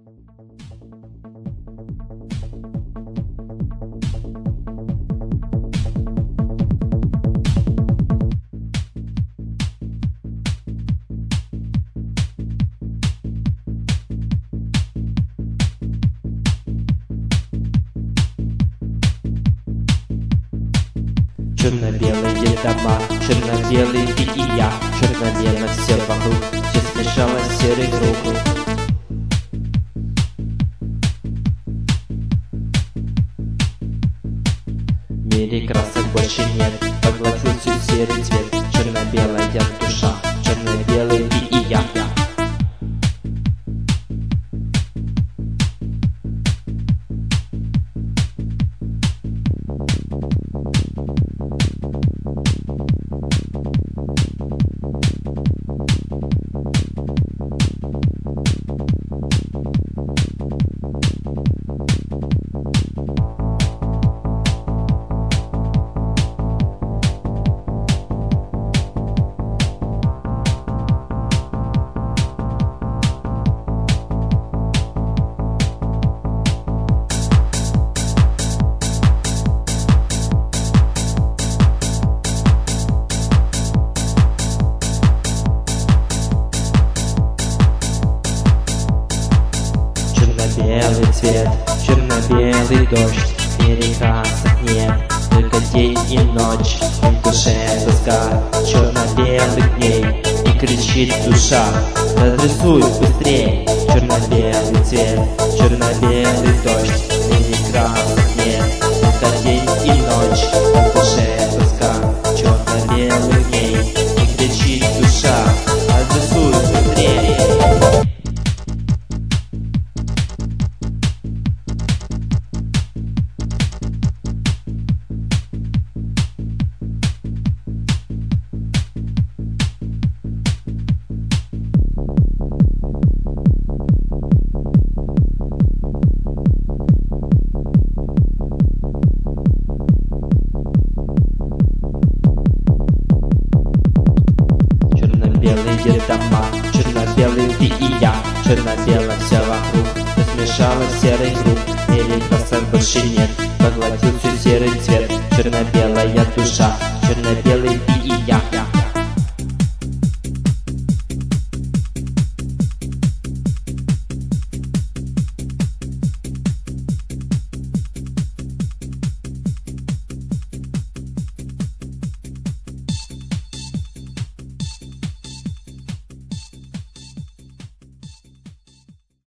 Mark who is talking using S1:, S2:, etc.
S1: Черно-белые дома, черно-белый ты и я, черно-бело все вокруг, все смешалось в серый круг. В мире красок больше нет, поглотил всю серый цвет, черно-белая душа, черно-белый ты и я. Черно-белый цвет, черно-белый дождь, в мире красок нет, только день и ночь, в душе тоска черно-белых дней, и кричит душа, разрисуй быстрей. Черно-белый цвет, черно-белый дождь, в мире красок нет, только день и ночь, в душе тоска черно-белых дней, и кричит душа, разрисуй быстрей. Черно-белые дома, черно-белый ты и я, черно-бело все вокруг, все смешалось в серый круг. В мире красок больше нет, поглотил всю серый цвет, черно-белая душа, черно-белый ты и я.